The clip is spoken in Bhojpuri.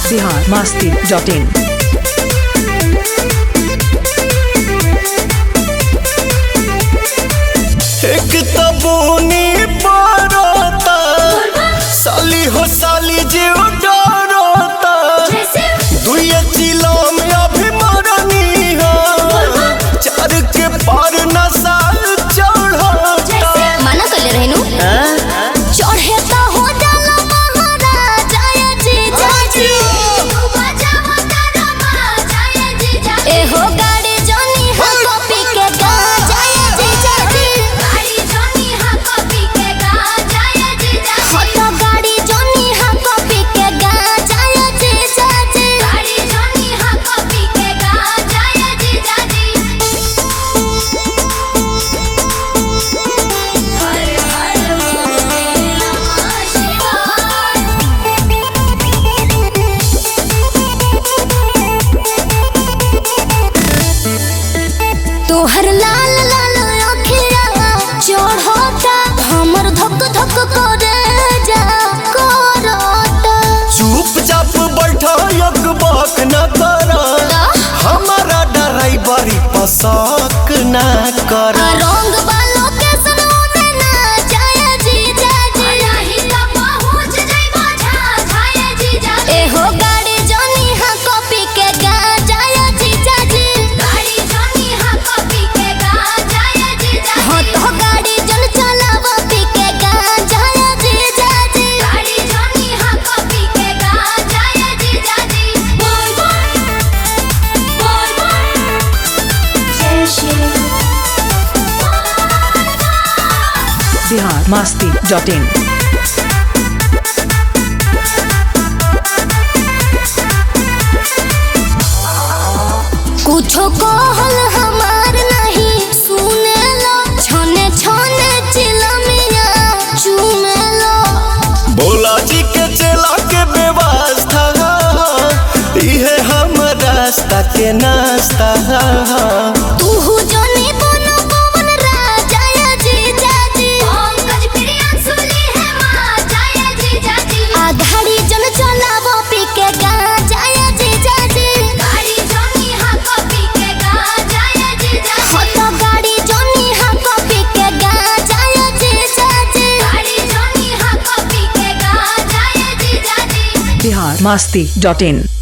biharmasti.in। एक तबूनी पड़ता साली हो साली जीव डरता दुई चिलो में अभिमानी हो चार के पार नशा चढ़ता मना कर ले रहनु चढ़े तो हो जाला महाराजा जी जाजी ए हो गाड़ी जोनी हा कॉपी के गा जाए जी जाजी गाड़ी जोनी हा कॉपी के गा जाए जी जाजी हो तो गाड़ी जोनी हा कॉपी के गा जाए जी जाजी गाड़ी जोनी हा कॉपी के गा जाए जी जाजी हर हर नमः शिवाय तोहर लाल लाल अखिया चढ़ता हमर धक धक करे जा करता चुपचाप बैठा एक बाक न करा हमारा ड्राइवरी पसक न करा रंग बालो के सनोने ना जाए जी जाजी नहीं तो पहुंच जाइबा झाए जी जाजी ए हो गाड़ी जोनी हा कॉपी के गा जाए जी जाजी गाड़ी जोनी हा कॉपी के गा जाए जी जाजी हो तो गाड़ी जन चलावा पी के गा जाए जी जाजी गाड़ी जोनी हा कॉपी के गा जाए जी जाजी बोल बोल जय श्री biharmasti.in। कुछो कहल हमार नहीं सुने लो छने छने चिलमिया चूमे लो भोला जी के चला के व्यवस्था इहे हम रास्ता के नाश्ता तू जोनी बनो पवन राजा या जी जाजी पंकज प्रियांशुली है मां जाया जी जाजी आधारी जन चलावो पी के गा जाया जी जाजी गाड़ी जोनी हा कॉपी के गा जाया जी जाजी हो तो गाड़ी जोनी हा कॉपी के गा जाया जी जाजी गाड़ी जोनी हा कॉपी के गा जाया जी जाजी biharmasti.in।